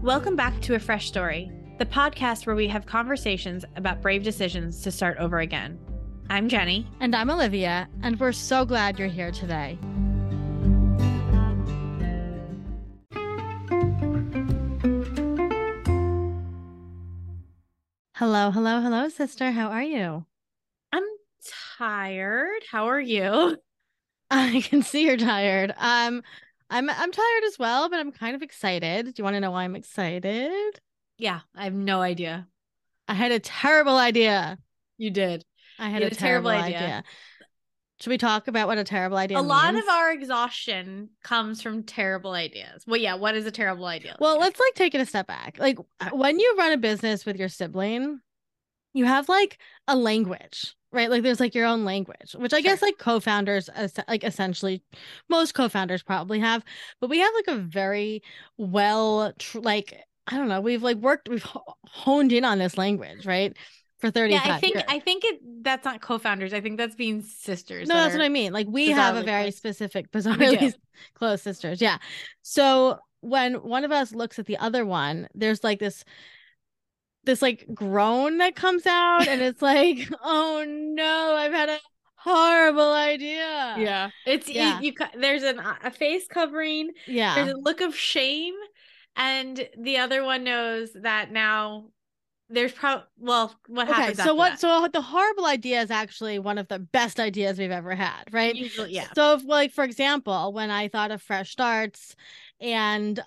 Welcome back to A Fresh Story, the podcast where we have conversations about brave decisions to start over again. I'm Jenny. And I'm Olivia, and we're so glad you're here today. Hello, sister. How are you? I'm tired. How are you? I can see you're tired. I'm tired as well, but I'm kind of excited. Do you want to know why I'm excited? Yeah, I have no idea. I had a terrible idea. You did. I had a terrible idea. Should we talk about what a terrible idea means? A lot of our exhaustion comes from terrible ideas. Well, yeah, what is a terrible idea? Well, let's take it a step back. When you run a business with your sibling, you have a language, right? There's your own language, which I guess co-founders, essentially most co-founders probably have, but we have a very well, I don't know, we've honed in on this language, right? For 35 years. I think that's not co-founders. I think that's being sisters. No, that's what I mean. We have a very specific, bizarrely close sisters. Yeah. So when one of us looks at the other one, there's this groan that comes out, and it's oh no, I've had a horrible idea. Yeah. There's a face covering. Yeah. There's a look of shame, and the other one knows that now. There's probably what happens after that? So the horrible idea is actually one of the best ideas we've ever had, right? Usually, yeah. So if, for example, when I thought of Fresh Starts, and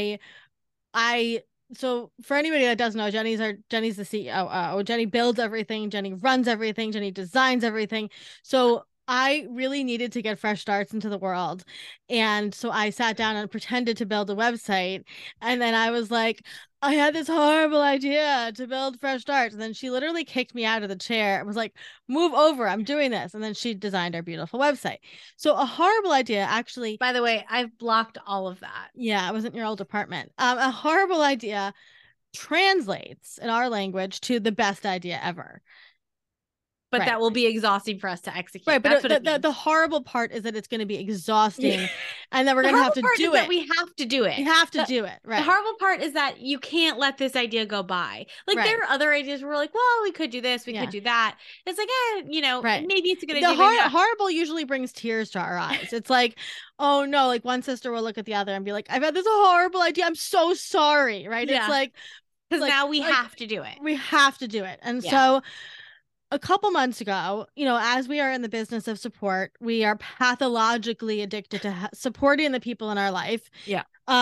so for anybody that doesn't know, Jenny's the CEO. Jenny builds everything. Jenny runs everything. Jenny designs everything. So I really needed to get Fresh Starts into the world. And so I sat down and pretended to build a website. And then I was I had this horrible idea to build Fresh Starts. And then she literally kicked me out of the chair and was move over, I'm doing this. And then she designed our beautiful website. So a horrible idea, actually. By the way, I've blocked all of that. Yeah, it was in your old department. A horrible idea translates in our language to the best idea ever. But that will be exhausting for us to execute. Right, but the horrible part is that it's going to be exhausting, and then we're going to have to do it. We have to do it. We have to do it. Right. The horrible part is that you can't let this idea go by. There are other ideas where we're well, we could do this, we could do that. It's maybe it's a good idea. The horrible usually brings tears to our eyes. It's oh no, one sister will look at the other and be I've had this horrible idea. I'm so sorry. Right. Yeah. It's because now we have to do it. We have to do it. And so a couple months ago, as we are in the business of support, we are pathologically addicted to supporting the people in our life. Yeah.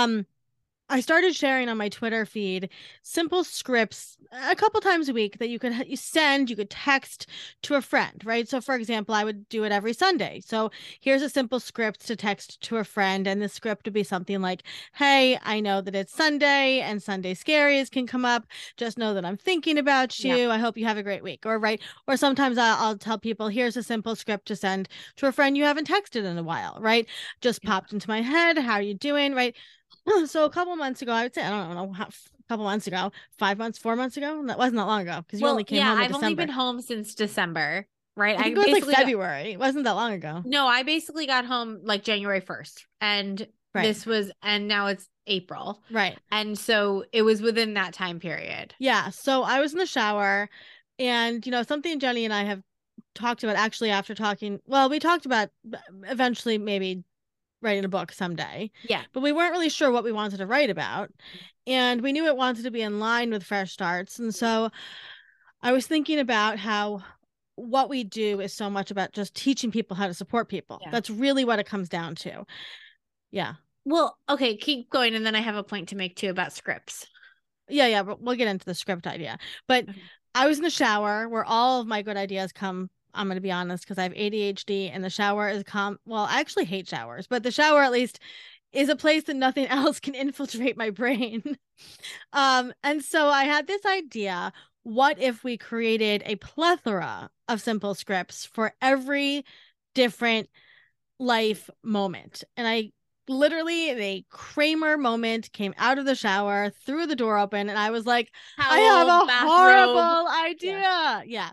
I started sharing on my Twitter feed simple scripts a couple times a week that you could text to a friend, right? So for example, I would do it every Sunday. So here's a simple script to text to a friend. And the script would be something like, hey, I know that it's Sunday and Sunday scaries can come up. Just know that I'm thinking about you. Yeah. I hope you have a great week. Or sometimes I'll tell people, here's a simple script to send to a friend you haven't texted in a while, right? Just popped into my head. How are you doing? Right. So a couple months ago, I would say, I don't know, a couple months ago, 5 months, 4 months ago. That wasn't that long ago because you only came home in December. I've only been home since December, right? I think it was February. It wasn't that long ago. No, I basically got home January 1st, and and now it's April. Right. And so it was within that time period. Yeah. So I was in the shower, and, something Jenny and I have talked about actually after talking. Well, we talked about eventually maybe writing a book someday. Yeah. But we weren't really sure what we wanted to write about. And we knew it wanted to be in line with Fresh Starts. And so I was thinking about how what we do is so much about just teaching people how to support people. Yeah. That's really what it comes down to. Yeah. Well, okay, keep going. And then I have a point to make too about scripts. Yeah, but we'll get into the script idea. But I was in the shower where all of my good ideas come. I'm going to be honest, because I have ADHD, and the shower is well, I actually hate showers, but the shower at least is a place that nothing else can infiltrate my brain. And so I had this idea. What if we created a plethora of simple scripts for every different life moment? And I literally, a Kramer moment, came out of the shower, threw the door open, and I was I have a horrible idea. Yeah.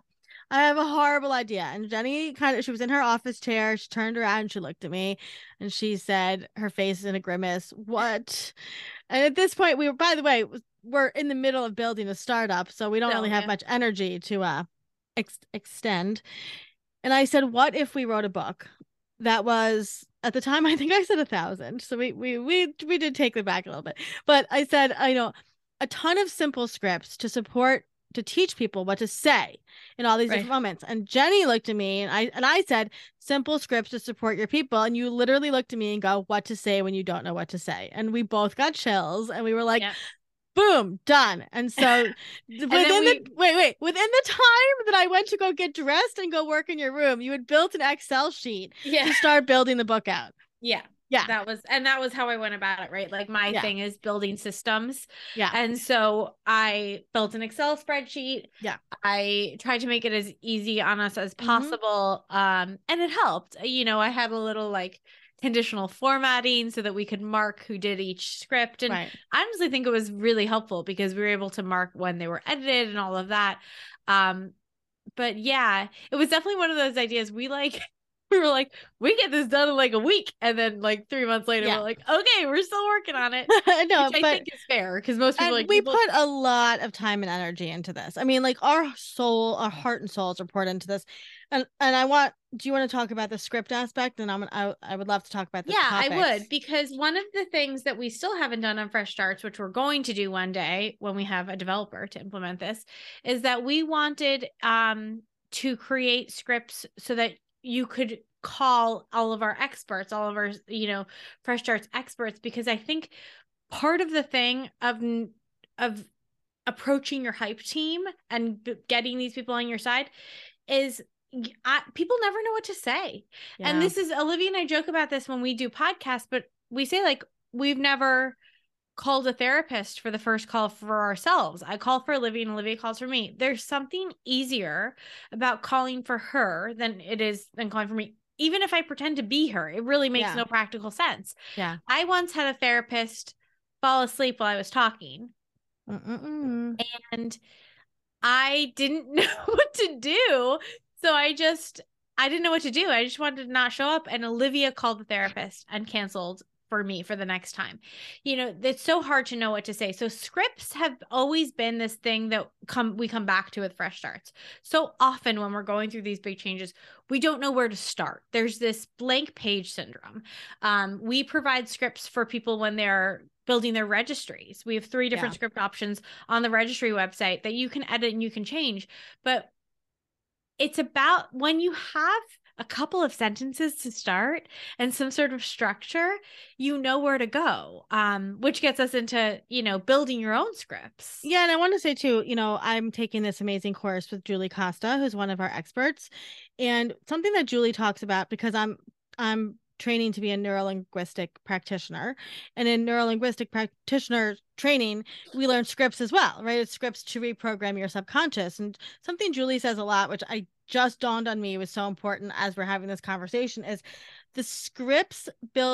I have a horrible idea. And Jenny she was in her office chair. She turned around and she looked at me and she said, her face in a grimace, what? And at this point, by the way, we're in the middle of building a startup. So we don't really have much energy to extend. And I said, what if we wrote a book that was, at the time, I think I said 1,000. So we did take it back a little bit. But I said, a ton of simple scripts to teach people what to say in all these different moments. And Jenny looked at me and I said, simple scripts to support your people. And you literally looked at me and go, what to say when you don't know what to say. And we both got chills and we were like, boom, done. And so within the time that I went to go get dressed and go work in your room, you had built an Excel sheet to start building the book out. Yeah. That was how I went about it, right? Like my thing is building systems. Yeah. And so I built an Excel spreadsheet. Yeah. I tried to make it as easy on us as possible. And it helped. I had a little like conditional formatting so that we could mark who did each script. And I honestly think it was really helpful because we were able to mark when they were edited and all of that. But yeah, it was definitely one of those ideas we were like, we get this done in like a week. And then like 3 months later, we're like, okay, we're still working on it. No, which I think is fair because most people we put a lot of time and energy into this. I mean, like our heart and souls are poured into this. And do you want to talk about the script aspect? And I would love to talk about the topics. I would, because one of the things that we still haven't done on Fresh Starts, which we're going to do one day when we have a developer to implement this, is that we wanted to create scripts so that you could call all of our experts, all of our, Fresh Starts experts, because I think part of the thing of approaching your hype team and getting these people on your side is people never know what to say. Yeah. And this is, Olivia and I joke about this when we do podcasts, but we say like, we've never called a therapist for the first call for ourselves. I call for Olivia and Olivia calls for me. There's something easier about calling for her than calling for me. Even if I pretend to be her, it really makes no practical sense. Yeah. I once had a therapist fall asleep while I was talking. And I didn't know what to do. So I didn't know what to do. I just wanted to not show up. And Olivia called the therapist and canceled for me for the next time. It's so hard to know what to say. So scripts have always been this thing that we come back to with Fresh Starts. So often when we're going through these big changes, we don't know where to start. There's this blank page syndrome. We provide scripts for people when they're building their registries. We have 3 different script options on the registry website that you can edit and you can change. But it's about when you have a couple of sentences to start and some sort of structure, where to go, which gets us into, building your own scripts. Yeah. And I want to say too, I'm taking this amazing course with Julie Costa, who's one of our experts, and something that Julie talks about, because I'm training to be a neurolinguistic practitioner, and in neurolinguistic practitioner training, we learn scripts as well, right? It's scripts to reprogram your subconscious. And something Julie says a lot, which I just dawned on me was so important as we're having this conversation, is the scripts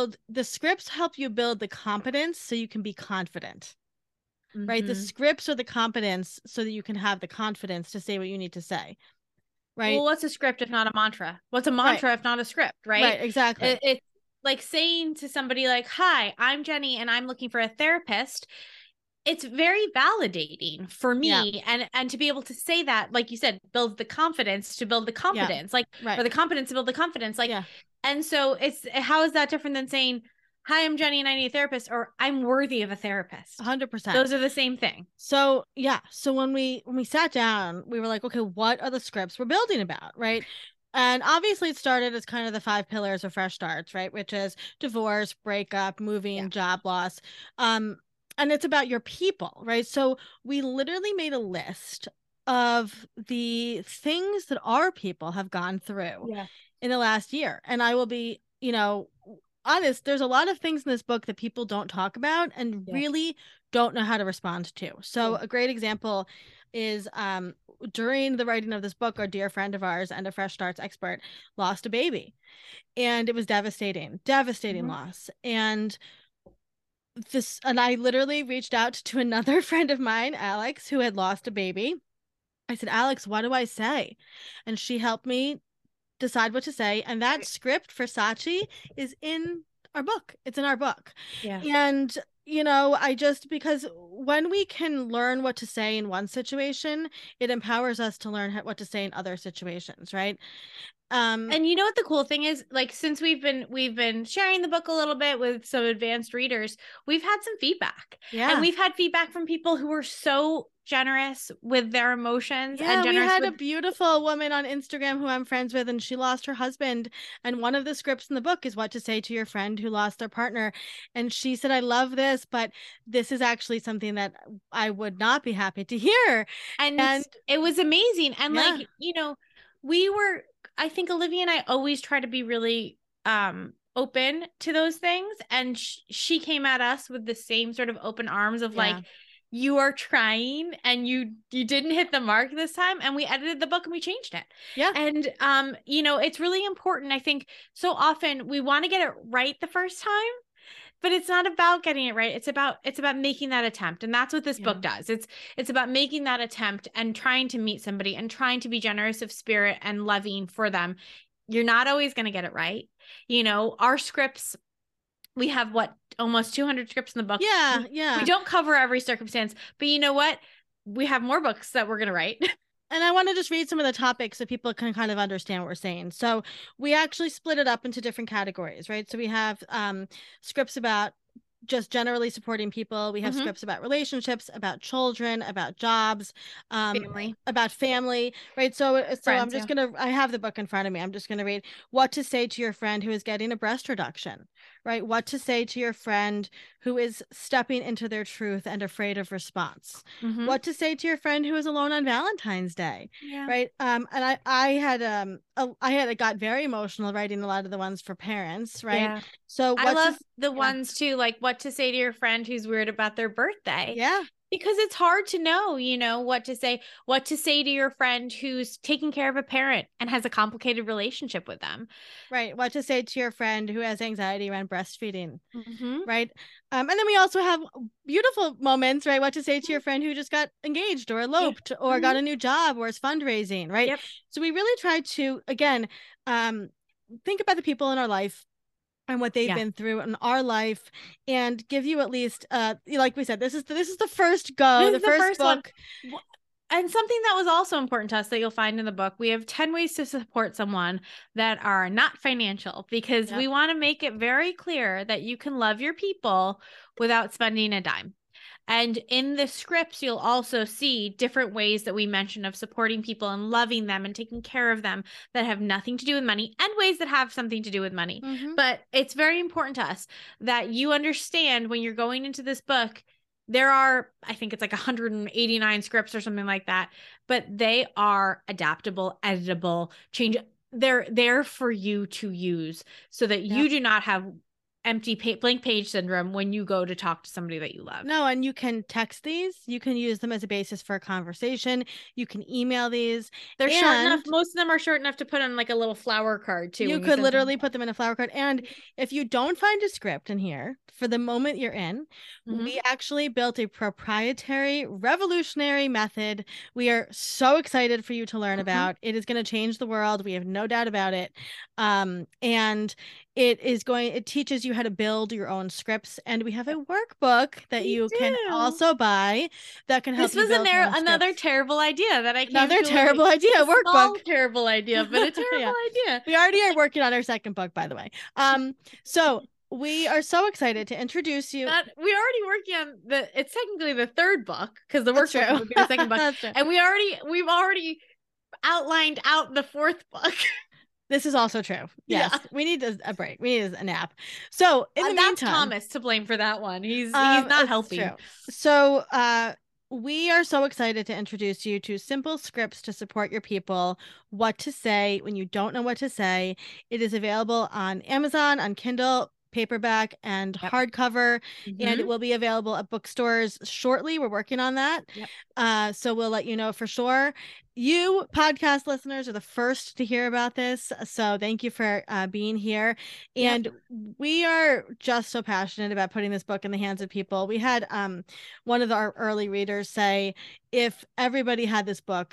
help you build the competence so you can be confident. Right? The scripts are the competence so that you can have the confidence to say what you need to say. Right. Well, what's a script if not a mantra? What's a mantra if not a script, right? Right, exactly. It's like saying to somebody like, hi, I'm Jenny and I'm looking for a therapist. It's very validating for me. And to be able to say that, like you said, builds the confidence to build the competence, or the competence to build the confidence. And so how is that different than saying, hi, I'm Jenny and I need a therapist, or I'm worthy of a therapist? 100%. Those are the same thing. So So when we sat down, we were like, okay, what are the scripts we're building about? Right. And obviously it started as kind of the 5 pillars of Fresh Starts, right? Which is divorce, breakup, moving, job loss. And it's about your people, right? So we literally made a list of the things that our people have gone through in the last year. And I will be, honest, there's a lot of things in this book that people don't talk about and really don't know how to respond to. So a great example is during the writing of this book, a dear friend of ours and a Fresh Starts expert lost a baby, and it was devastating loss. And I literally reached out to another friend of mine, Alex, who had lost a baby, I said, Alex, what do I say? And she helped me decide what to say. And that script for Sachi is in our book. It's in our book. Yeah. And, you know, because when we can learn what to say in one situation, it empowers us to learn what to say in other situations, right? And you know what the cool thing is? Like, since we've been sharing the book a little bit with some advanced readers, we've had some feedback. Yeah. And we've had feedback from people who were so generous with their emotions. Yeah, and we generous had with a beautiful woman on Instagram who I'm friends with, and she lost her husband. And one of the scripts in the book is what to say to your friend who lost their partner. And she said, I love this, but this is actually something that I would not be happy to hear. And it was amazing. And Yeah. like, you know, I think Olivia and I always try to be really open to those things. And she came at us with the same sort of open arms of like, you are trying and you didn't hit the mark this time. And we edited the book and we changed it. Yeah. And you know, it's really important. I think so often we want to get it right the first time, but it's not about getting it right. It's about making that attempt. And that's what this book does. It's about making that attempt and trying to meet somebody and trying to be generous of spirit and loving for them. You're not always going to get it right. You know, our scripts, we have almost 200 scripts in the book. Yeah. We don't cover every circumstance, but you know what? We have more books that we're going to write. And I want to just read some of the topics so people can kind of understand what we're saying. So we actually split it up into different categories, right? So we have scripts about just generally supporting people. We have scripts about relationships, about children, about jobs, about family, right? So Friends, I'm just I have the book in front of me. I'm just going to read what to say to your friend who is getting a breast reduction, right? What to say to your friend who is stepping into their truth and afraid of response. What to say to your friend who is alone on Valentine's Day, right? And I got very emotional writing a lot of the ones for parents, right? Yeah. So I love the ones too, like what to say to your friend who's weird about their birthday. Yeah. Because it's hard to know, you know, what to say to your friend who's taking care of a parent and has a complicated relationship with them. Right. What to say to your friend who has anxiety around breastfeeding. Right. And then we also have beautiful moments, right? What to say to your friend who just got engaged or eloped or got a new job or is fundraising, right? Yep. So we really try to, again, think about the people in our life and what they've been through in our life, and give you at least like we said, this is the first go, the first book. And something that was also important to us that you'll find in the book, we have 10 ways to support someone that are not financial, because we want to make it very clear that you can love your people without spending a dime. And in the scripts, you'll also see different ways that we mention of supporting people and loving them and taking care of them that have nothing to do with money, and ways that have something to do with money. But it's very important to us that you understand when you're going into this book, there are, I think it's like 189 scripts or something like that, but they are adaptable, editable, change. They're there for you to use so that you do not have blank page syndrome when you go to talk to somebody that you love. No, and you can text these. You can use them as a basis for a conversation. You can email these. They're short enough. Most of them are short enough to put on like a little flower card too. You could literally put them in a flower card. And if you don't find a script in here for the moment you're in, we actually built a proprietary, revolutionary method we are so excited for you to learn about. It is going to change the world. We have no doubt about it. And it teaches you how to build your own scripts, and we have a workbook that you can also buy that can help. This was another terrible idea that I came another terrible idea workbook. Terrible idea, but a terrible idea. We already are working on our second book, by the way. So we are so excited to introduce you. We're already working on it's technically the third book, because the workbook would be the second book. And we've already outlined out the fourth book. This is also true. Yes. We need a break. We need a nap. So in the meantime, that's Thomas to blame for that one. He's not helping. True. So we are so excited to introduce you to simple scripts to support your people. What to say when you don't know what to say. It is available on Amazon, on Kindle, paperback, and hardcover, and it will be available at bookstores shortly. We're working on that. So we'll let you know for sure. You podcast listeners are the first to hear about this, so thank you for being here. And we are just so passionate about putting this book in the hands of people. We had one of our early readers say, if everybody had this book,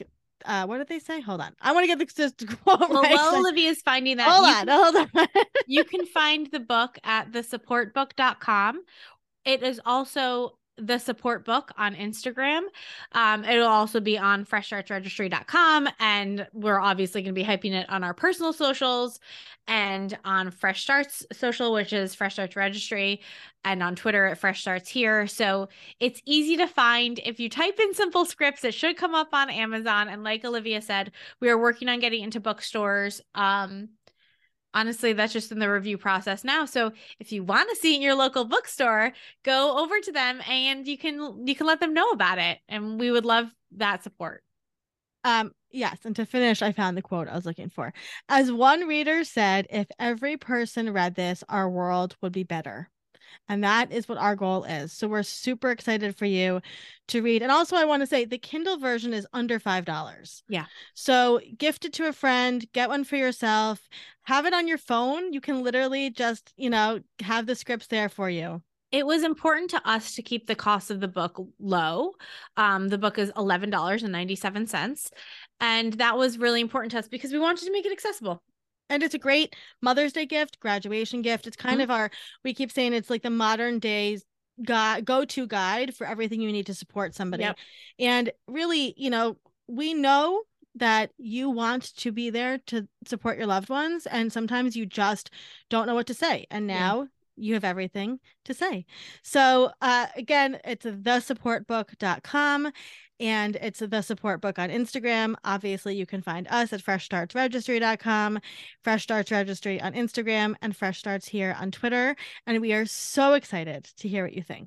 what did they say? Hold on. I want to get the quote Well, right. while Olivia's finding that, Hold on. You can find the book at thesupportbook.com. It is also the support book on Instagram. It'll also be on freshstartsregistry.com. And we're obviously going to be hyping it on our personal socials and on Fresh Starts social, which is Fresh Starts Registry, and on Twitter at Fresh Starts Here. So it's easy to find. If you type in Simple Scripts, it should come up on Amazon. And like Olivia said, we are working on getting into bookstores. Honestly, that's just in the review process now. So if you want to see it in your local bookstore, go over to them and you can let them know about it. And we would love that support. Yes. And to finish, I found the quote I was looking for. As one reader said, if every person read this, our world would be better. And that is what our goal is. So we're super excited for you to read. And also, I want to say the Kindle version is under $5. Yeah. So gift it to a friend, get one for yourself, have it on your phone. You can literally just, have the scripts there for you. It was important to us to keep the cost of the book low. The book is $11.97. And that was really important to us because we wanted to make it accessible. And it's a great Mother's Day gift, graduation gift. It's kind of we keep saying it's like the modern days go-to guide for everything you need to support somebody. Yep. And really, we know that you want to be there to support your loved ones. And sometimes you just don't know what to say. And now you have everything to say. So again, it's thesupportbook.com. And it's the support book on Instagram. Obviously, you can find us at freshstartsregistry.com, Fresh Starts Registry on Instagram, and Fresh Starts Here on Twitter. And we are so excited to hear what you think.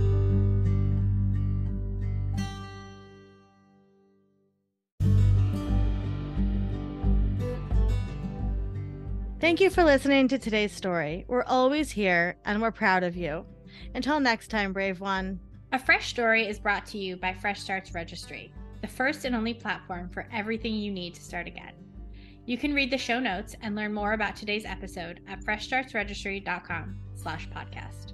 Thank you for listening to today's story. We're always here, and we're proud of you. Until next time, brave one. A Fresh Story is brought to you by Fresh Starts Registry, the first and only platform for everything you need to start again. You can read the show notes and learn more about today's episode at freshstartsregistry.com/podcast.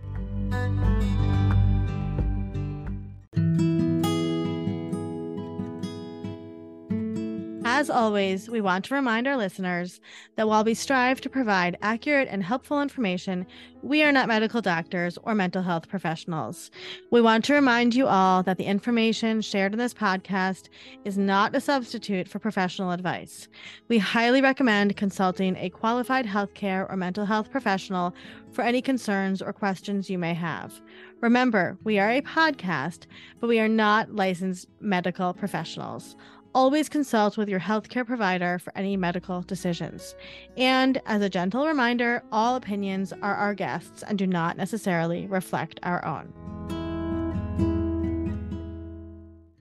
As always, we want to remind our listeners that while we strive to provide accurate and helpful information, we are not medical doctors or mental health professionals. We want to remind you all that the information shared in this podcast is not a substitute for professional advice. We highly recommend consulting a qualified healthcare or mental health professional for any concerns or questions you may have. Remember, we are a podcast, but we are not licensed medical professionals. Always consult with your healthcare provider for any medical decisions. And as a gentle reminder, all opinions are our guests and do not necessarily reflect our own.